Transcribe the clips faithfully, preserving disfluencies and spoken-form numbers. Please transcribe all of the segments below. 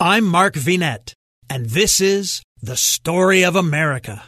I'm Mark Vinette, and this is The Story of America.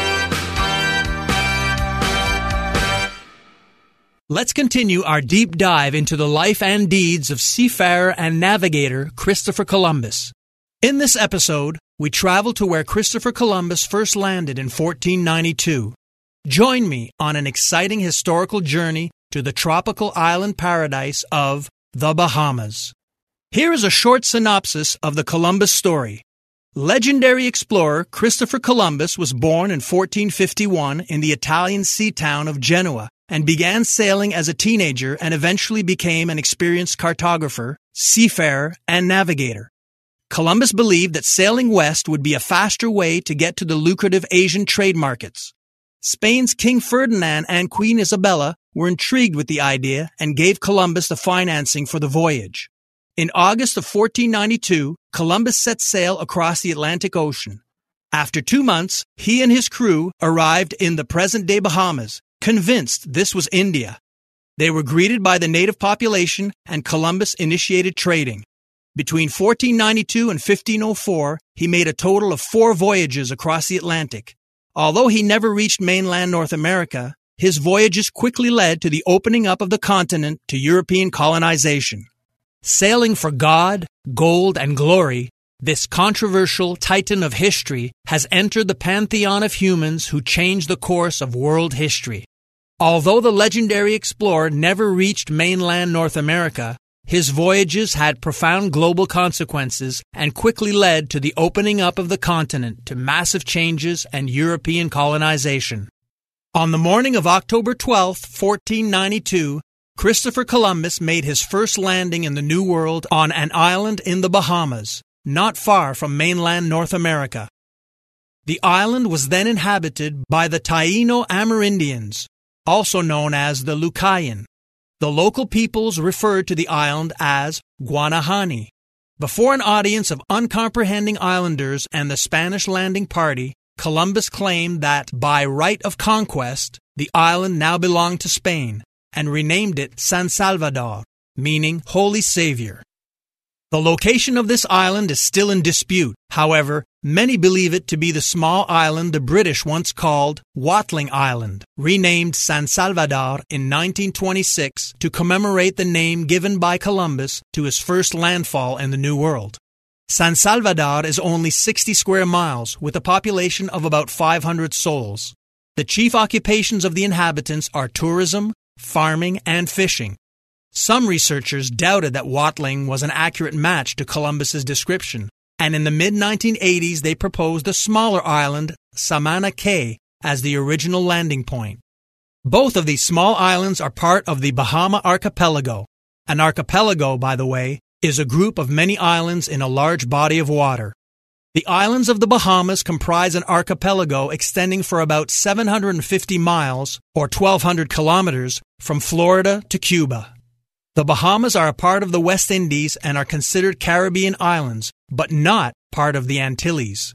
Let's continue our deep dive into the life and deeds of seafarer and navigator Christopher Columbus. In this episode, we travel to where Christopher Columbus first landed in fourteen ninety-two. Join me on an exciting historical journey to the tropical island paradise of the Bahamas. Here is a short synopsis of the Columbus story. Legendary explorer Christopher Columbus was born in fourteen fifty-one in the Italian sea town of Genoa and began sailing as a teenager and eventually became an experienced cartographer, seafarer, and navigator. Columbus believed that sailing west would be a faster way to get to the lucrative Asian trade markets. Spain's King Ferdinand and Queen Isabella were intrigued with the idea and gave Columbus the financing for the voyage. In August of fourteen ninety-two, Columbus set sail across the Atlantic Ocean. After two months, he and his crew arrived in the present-day Bahamas, convinced this was India. They were greeted by the native population, and Columbus initiated trading. Between fourteen ninety-two and fifteen oh four, he made a total of four voyages across the Atlantic. Although he never reached mainland North America, his voyages quickly led to the opening up of the continent to European colonization. Sailing for God, gold, and glory, this controversial titan of history has entered the pantheon of humans who changed the course of world history. Although the legendary explorer never reached mainland North America, his voyages had profound global consequences and quickly led to the opening up of the continent to massive changes and European colonization. On the morning of October twelfth, fourteen ninety-two, Christopher Columbus made his first landing in the New World on an island in the Bahamas, not far from mainland North America. The island was then inhabited by the Taino Amerindians, also known as the Lucayan. The local peoples referred to the island as Guanahani. Before an audience of uncomprehending islanders and the Spanish landing party, Columbus claimed that, by right of conquest, the island now belonged to Spain, and renamed it San Salvador, meaning Holy Savior. The location of this island is still in dispute. However, many believe it to be the small island the British once called Watling Island, renamed San Salvador in nineteen twenty-six to commemorate the name given by Columbus to his first landfall in the New World. San Salvador is only sixty square miles, with a population of about five hundred souls. The chief occupations of the inhabitants are tourism, farming, and fishing. Some researchers doubted that Watling was an accurate match to Columbus's description, and in the mid nineteen eighties they proposed a smaller island, Samana Cay, as the original landing point. Both of these small islands are part of the Bahama Archipelago. An archipelago, by the way, is a group of many islands in a large body of water. The islands of the Bahamas comprise an archipelago extending for about seven hundred fifty miles, or twelve hundred kilometers, from Florida to Cuba. The Bahamas are a part of the West Indies and are considered Caribbean islands, but not part of the Antilles.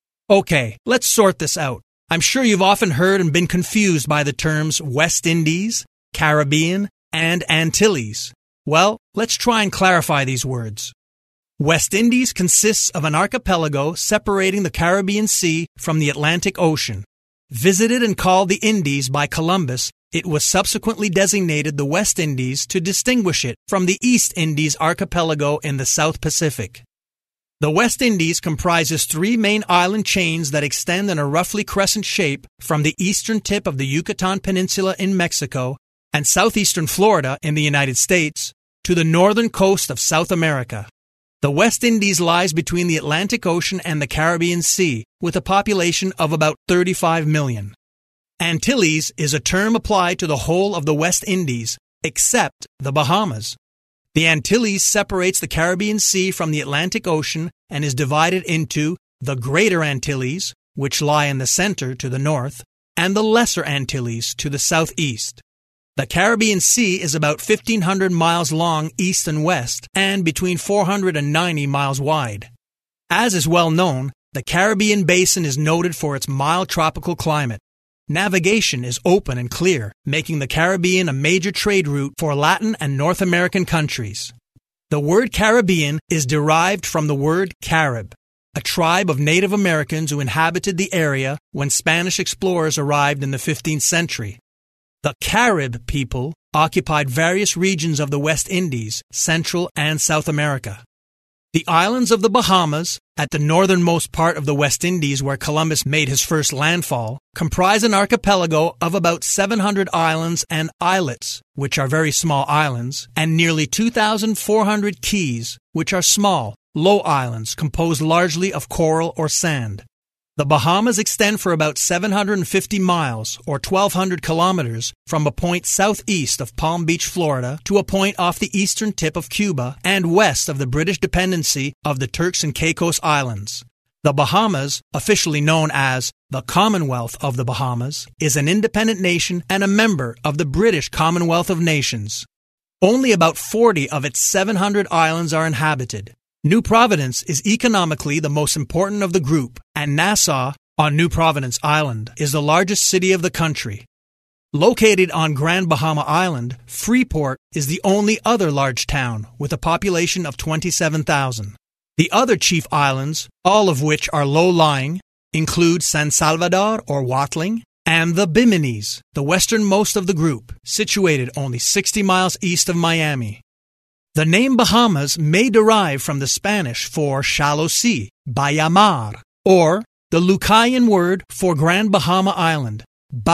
Okay, let's sort this out. I'm sure you've often heard and been confused by the terms West Indies, Caribbean, and Antilles. Well, let's try and clarify these words. West Indies consists of an archipelago separating the Caribbean Sea from the Atlantic Ocean. Visited and called the Indies by Columbus, it was subsequently designated the West Indies to distinguish it from the East Indies archipelago in the South Pacific. The West Indies comprises three main island chains that extend in a roughly crescent shape from the eastern tip of the Yucatan Peninsula in Mexico and southeastern Florida in the United States to the northern coast of South America. The West Indies lies between the Atlantic Ocean and the Caribbean Sea, with a population of about thirty-five million. Antilles is a term applied to the whole of the West Indies, except the Bahamas. The Antilles separates the Caribbean Sea from the Atlantic Ocean and is divided into the Greater Antilles, which lie in the center to the north, and the Lesser Antilles to the southeast. The Caribbean Sea is about fifteen hundred miles long east and west, and between four hundred ninety miles wide. As is well known, the Caribbean Basin is noted for its mild tropical climate. Navigation is open and clear, making the Caribbean a major trade route for Latin and North American countries. The word Caribbean is derived from the word Carib, a tribe of Native Americans who inhabited the area when Spanish explorers arrived in the fifteenth century. The Carib people occupied various regions of the West Indies, Central and South America. The islands of the Bahamas, at the northernmost part of the West Indies where Columbus made his first landfall, comprise an archipelago of about seven hundred islands and islets, which are very small islands, and nearly two thousand four hundred keys, which are small, low islands composed largely of coral or sand. The Bahamas extend for about seven hundred fifty miles, or twelve hundred kilometers, from a point southeast of Palm Beach, Florida, to a point off the eastern tip of Cuba and west of the British dependency of the Turks and Caicos Islands. The Bahamas, officially known as the Commonwealth of the Bahamas, is an independent nation and a member of the British Commonwealth of Nations. Only about forty of its seven hundred islands are inhabited. New Providence is economically the most important of the group, and Nassau, on New Providence Island, is the largest city of the country. Located on Grand Bahama Island, Freeport is the only other large town, with a population of twenty-seven thousand. The other chief islands, all of which are low-lying, include San Salvador or Watling, and the Biminis, the westernmost of the group, situated only sixty miles east of Miami. The name Bahamas may derive from the Spanish for shallow sea, Bahia Mar, or the Lucayan word for Grand Bahama Island,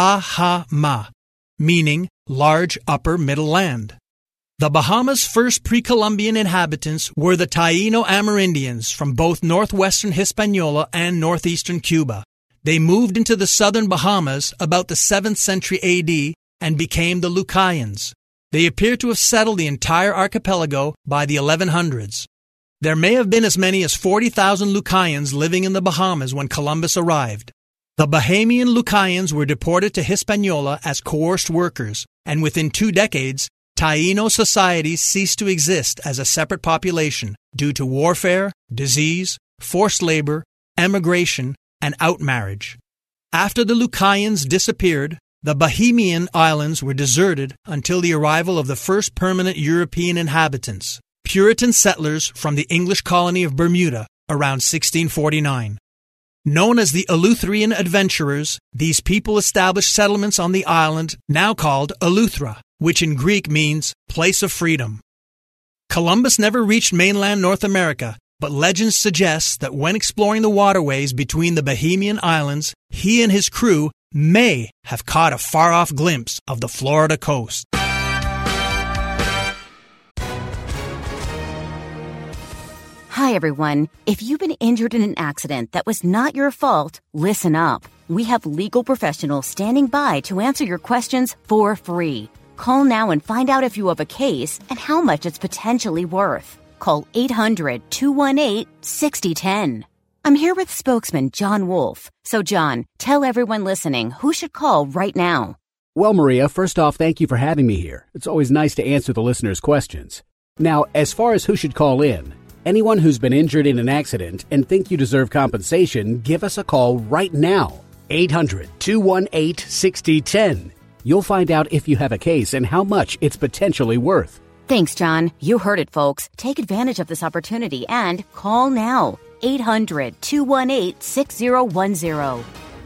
Bahama, meaning large upper middle land. The Bahamas' first pre-Columbian inhabitants were the Taino Amerindians from both northwestern Hispaniola and northeastern Cuba. They moved into the southern Bahamas about the seventh century A D and became the Lucayans. They appear to have settled the entire archipelago by the eleven hundreds. There may have been as many as forty thousand Lucayans living in the Bahamas when Columbus arrived. The Bahamian Lucayans were deported to Hispaniola as coerced workers, and within two decades, Taino societies ceased to exist as a separate population due to warfare, disease, forced labor, emigration, and outmarriage. After the Lucayans disappeared, the Bahamian islands were deserted until the arrival of the first permanent European inhabitants, Puritan settlers from the English colony of Bermuda, around sixteen forty-nine. Known as the Eleutherian adventurers, these people established settlements on the island now called Eleuthera, which in Greek means place of freedom. Columbus never reached mainland North America, but legends suggest that when exploring the waterways between the Bahamian islands, he and his crew may have caught a far-off glimpse of the Florida coast. Hi, everyone. If you've been injured in an accident that was not your fault, listen up. We have legal professionals standing by to answer your questions for free. Call now and find out if you have a case and how much it's potentially worth. Call eight hundred, two one eight, six zero one zero. I'm here with spokesman John Wolf. So, John, tell everyone listening who should call right now. Well, Maria, first off, thank you for having me here. It's always nice to answer the listeners' questions. Now, as far as who should call in, anyone who's been injured in an accident and think you deserve compensation, give us a call right now. eight hundred, two one eight, six zero one zero. You'll find out if you have a case and how much it's potentially worth. Thanks, John. You heard it, folks. Take advantage of this opportunity and call now. eight hundred, two one eight, six zero one zero.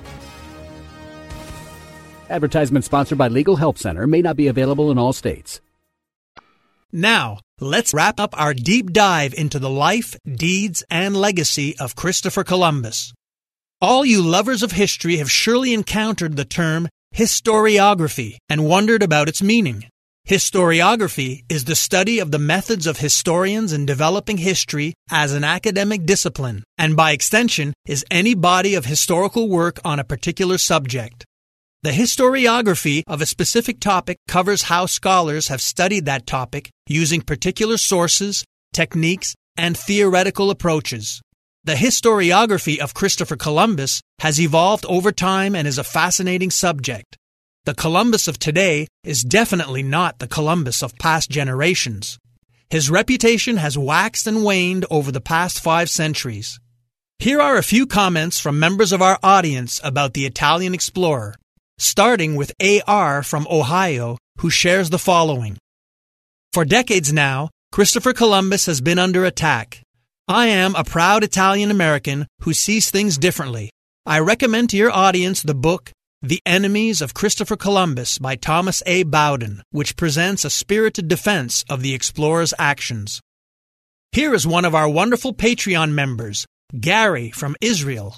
Advertisement sponsored by Legal Help Center, may not be available in all states. Now, let's wrap up our deep dive into the life, deeds, and legacy of Christopher Columbus. All you lovers of history have surely encountered the term historiography and wondered about its meaning. Historiography is the study of the methods of historians in developing history as an academic discipline, and by extension is any body of historical work on a particular subject. The historiography of a specific topic covers how scholars have studied that topic using particular sources, techniques, and theoretical approaches. The historiography of Christopher Columbus has evolved over time and is a fascinating subject. The Columbus of today is definitely not the Columbus of past generations. His reputation has waxed and waned over the past five centuries. Here are a few comments from members of our audience about the Italian explorer, starting with A R from Ohio, who shares the following. For decades now, Christopher Columbus has been under attack. I am a proud Italian-American who sees things differently. I recommend to your audience the book The Enemies of Christopher Columbus by Thomas A. Bowden, which presents a spirited defense of the explorer's actions. Here is one of our wonderful Patreon members, Gary from Israel.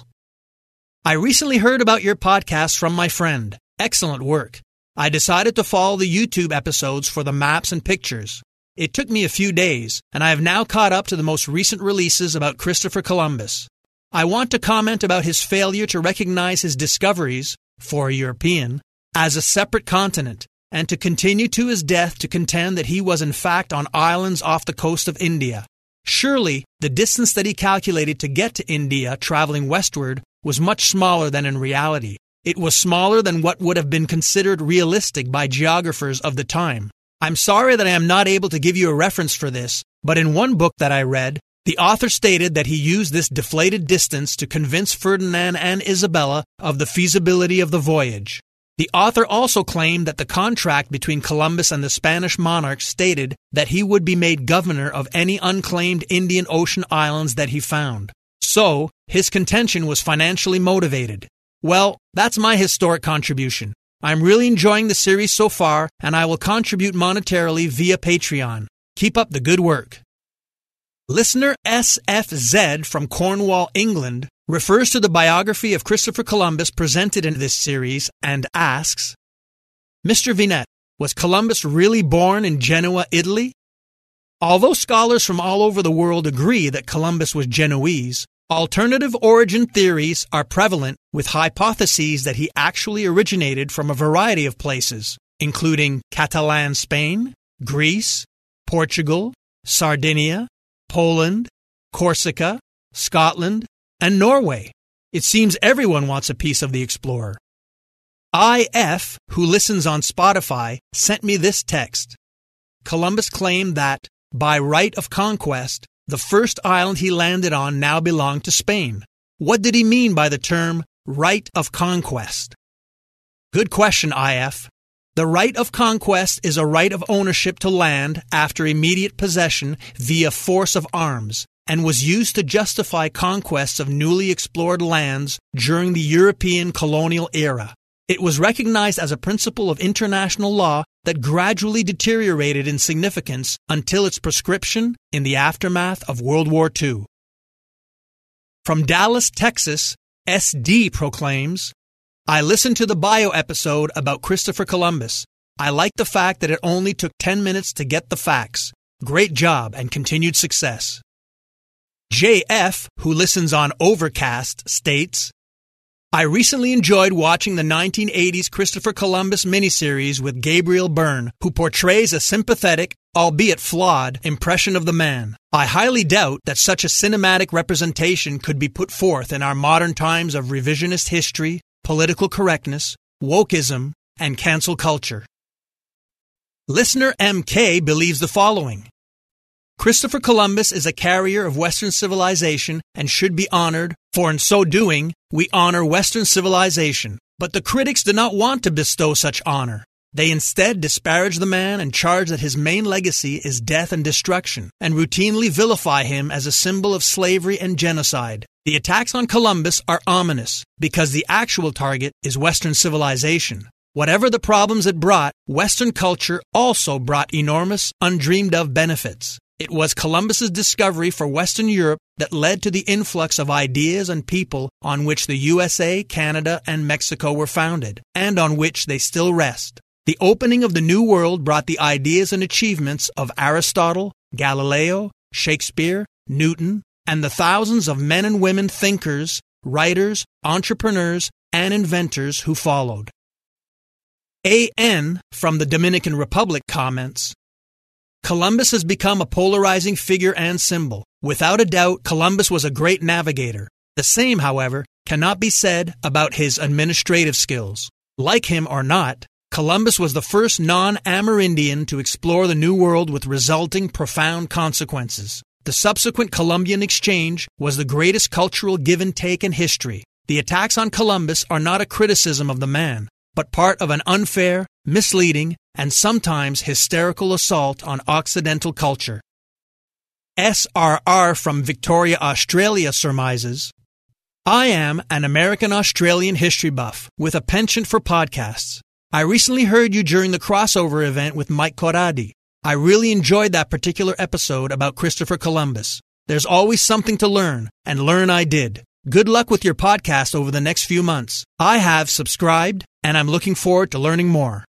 I recently heard about your podcast from my friend. Excellent work. I decided to follow the YouTube episodes for the maps and pictures. It took me a few days, and I have now caught up to the most recent releases about Christopher Columbus. I want to comment about his failure to recognize his discoveries, for a European, as a separate continent, and to continue to his death to contend that he was in fact on islands off the coast of India. Surely, the distance that he calculated to get to India traveling westward was much smaller than in reality. It was smaller than what would have been considered realistic by geographers of the time. I'm sorry that I am not able to give you a reference for this, but in one book that I read, the author stated that he used this deflated distance to convince Ferdinand and Isabella of the feasibility of the voyage. The author also claimed that the contract between Columbus and the Spanish monarch stated that he would be made governor of any unclaimed Indian Ocean islands that he found. So, his contention was financially motivated. Well, that's my historic contribution. I'm really enjoying the series so far, and I will contribute monetarily via Patreon. Keep up the good work. Listener S F Z from Cornwall, England, refers to the biography of Christopher Columbus presented in this series and asks, Mister Vinette, was Columbus really born in Genoa, Italy? Although scholars from all over the world agree that Columbus was Genoese, alternative origin theories are prevalent with hypotheses that he actually originated from a variety of places, including Catalan Spain, Greece, Portugal, Sardinia, Poland, Corsica, Scotland, and Norway. It seems everyone wants a piece of the explorer. I F, who listens on Spotify, sent me this text. Columbus claimed that, by right of conquest, the first island he landed on now belonged to Spain. What did he mean by the term right of conquest? Good question, I F. The right of conquest is a right of ownership to land after immediate possession via force of arms, and was used to justify conquests of newly explored lands during the European colonial era. It was recognized as a principle of international law that gradually deteriorated in significance until its prescription in the aftermath of World War Two. From Dallas, Texas, S D proclaims, I listened to the bio episode about Christopher Columbus. I like the fact that it only took ten minutes to get the facts. Great job and continued success. J F, who listens on Overcast, states, I recently enjoyed watching the nineteen eighties Christopher Columbus miniseries with Gabriel Byrne, who portrays a sympathetic, albeit flawed, impression of the man. I highly doubt that such a cinematic representation could be put forth in our modern times of revisionist history, political correctness, wokeism, and cancel culture. Listener M K believes the following. Christopher Columbus is a carrier of Western civilization and should be honored, for in so doing, we honor Western civilization. But the critics do not want to bestow such honor. They instead disparage the man and charge that his main legacy is death and destruction, and routinely vilify him as a symbol of slavery and genocide. The attacks on Columbus are ominous, because the actual target is Western civilization. Whatever the problems it brought, Western culture also brought enormous, undreamed-of benefits. It was Columbus's discovery for Western Europe that led to the influx of ideas and people on which the U S A, Canada, and Mexico were founded, and on which they still rest. The opening of the New World brought the ideas and achievements of Aristotle, Galileo, Shakespeare, Newton, and the thousands of men and women thinkers, writers, entrepreneurs, and inventors who followed. A N from the Dominican Republic comments, Columbus has become a polarizing figure and symbol. Without a doubt, Columbus was a great navigator. The same, however, cannot be said about his administrative skills. Like him or not, Columbus was the first non-Amerindian to explore the New World with resulting profound consequences. The subsequent Columbian Exchange was the greatest cultural give and take in history. The attacks on Columbus are not a criticism of the man, but part of an unfair, misleading, and sometimes hysterical assault on Occidental culture. S R R from Victoria, Australia surmises, I am an American-Australian history buff with a penchant for podcasts. I recently heard you during the crossover event with Mike Corradi. I really enjoyed that particular episode about Christopher Columbus. There's always something to learn, and learn I did. Good luck with your podcast over the next few months. I have subscribed, and I'm looking forward to learning more.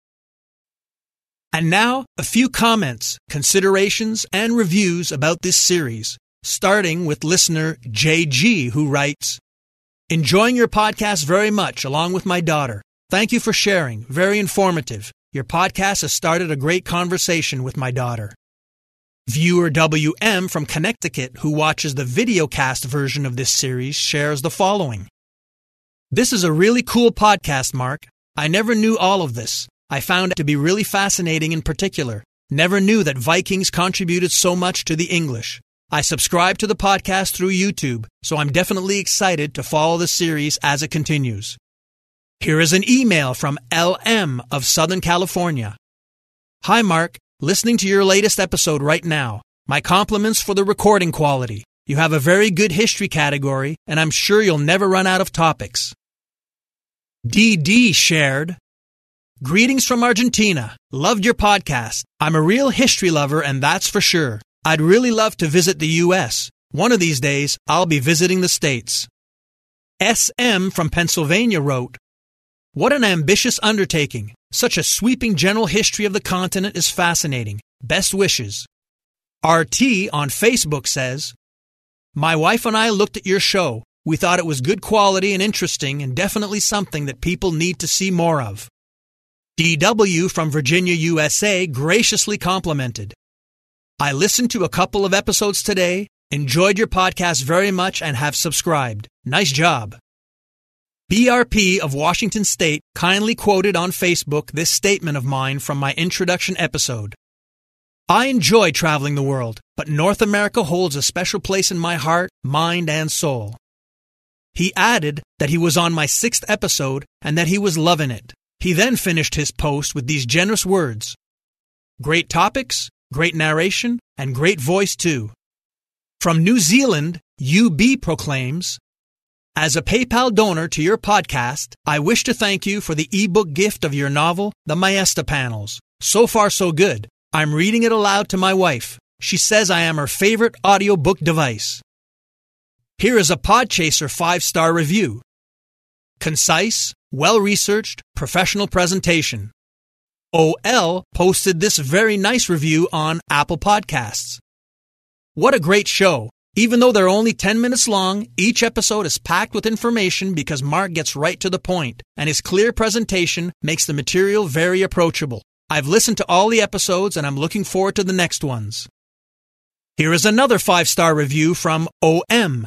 And now, a few comments, considerations, and reviews about this series, starting with listener J G, who writes, Enjoying your podcast very much, along with my daughter. Thank you for sharing. Very informative. Your podcast has started a great conversation with my daughter. Viewer W M from Connecticut, who watches the videocast version of this series, shares the following. This is a really cool podcast, Mark. I never knew all of this. I found it to be really fascinating in particular. Never knew that Vikings contributed so much to the English. I subscribe to the podcast through YouTube, so I'm definitely excited to follow the series as it continues. Here is an email from L M of Southern California. Hi, Mark. Listening to your latest episode right now. My compliments for the recording quality. You have a very good history category, and I'm sure you'll never run out of topics. D D shared, Greetings from Argentina. Loved your podcast. I'm a real history lover, and that's for sure. I'd really love to visit the U S. One of these days, I'll be visiting the States. S M from Pennsylvania wrote, What an ambitious undertaking. Such a sweeping general history of the continent is fascinating. Best wishes. R T on Facebook says, My wife and I looked at your show. We thought it was good quality and interesting and definitely something that people need to see more of. D W from Virginia, U S A graciously complimented. I listened to a couple of episodes today, enjoyed your podcast very much and have subscribed. Nice job. B R P of Washington State kindly quoted on Facebook this statement of mine from my introduction episode. I enjoy traveling the world, but North America holds a special place in my heart, mind, and soul. He added that he was on my sixth episode and that he was loving it. He then finished his post with these generous words. Great topics, great narration, and great voice too. From New Zealand, U B proclaims, As a PayPal donor to your podcast, I wish to thank you for the ebook gift of your novel, The Maesta Panels. So far so good. I'm reading it aloud to my wife. She says I am her favorite audiobook device. Here is a Podchaser five-star review. Concise, well-researched, professional presentation. O L posted this very nice review on Apple Podcasts. What a great show. Even though they're only ten minutes long, each episode is packed with information because Mark gets right to the point, and his clear presentation makes the material very approachable. I've listened to all the episodes, and I'm looking forward to the next ones. Here is another five-star review from O M.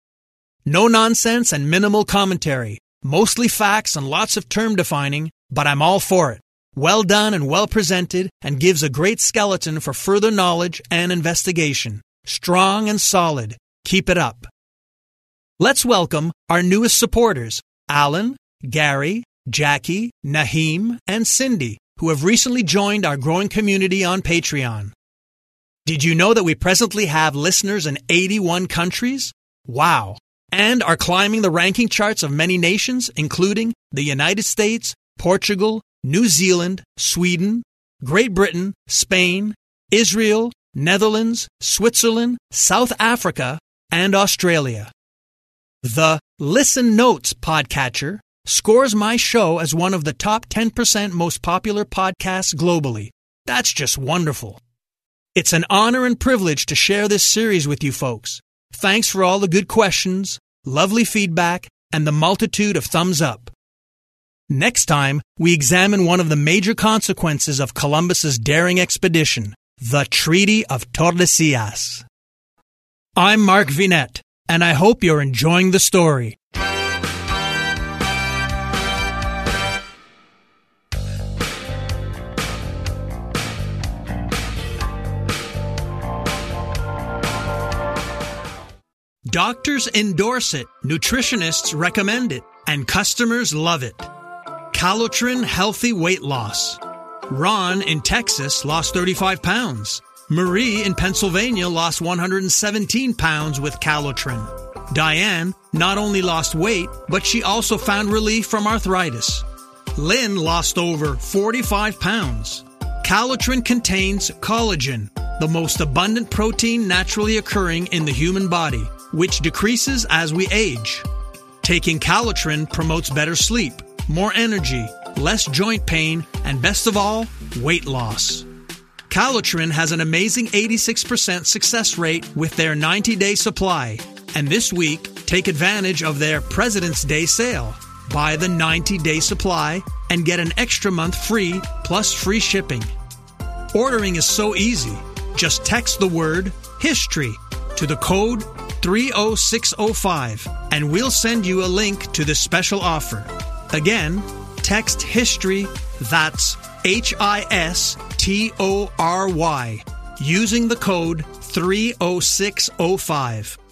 No nonsense and minimal commentary. Mostly facts and lots of term defining, but I'm all for it. Well done and well presented, and gives a great skeleton for further knowledge and investigation. Strong and solid. Keep it up. Let's welcome our newest supporters, Alan, Gary, Jackie, Naheem, and Cindy, who have recently joined our growing community on Patreon. Did you know that we presently have listeners in eighty-one countries? Wow. And are climbing the ranking charts of many nations, including the United States, Portugal, New Zealand, Sweden, Great Britain, Spain, Israel, Netherlands, Switzerland, South Africa, and Australia. The Listen Notes podcatcher scores my show as one of the top ten percent most popular podcasts globally. That's just wonderful. It's an honor and privilege to share this series with you folks. Thanks for all the good questions, lovely feedback, and the multitude of thumbs up. Next time, we examine one of the major consequences of Columbus's daring expedition, the Treaty of Tordesillas. I'm Mark Vinette, and I hope you're enjoying the story. Doctors endorse it, nutritionists recommend it, and customers love it. Calotrin Healthy Weight Loss. Ron in Texas lost thirty-five pounds. Marie in Pennsylvania lost one hundred seventeen pounds with Calotren. Diane not only lost weight, but she also found relief from arthritis. Lynn lost over forty-five pounds. Calotren contains collagen, the most abundant protein naturally occurring in the human body, which decreases as we age. Taking Calotren promotes better sleep, more energy, less joint pain, and best of all, weight loss. Calotren has an amazing eighty-six percent success rate with their ninety-day supply. And this week, take advantage of their President's Day sale. Buy the ninety-day supply and get an extra month free plus free shipping. Ordering is so easy. Just text the word HISTORY to the code three oh six oh five and we'll send you a link to this special offer. Again, text HISTORY, that's H I S T O R Y, using the code three oh six oh five.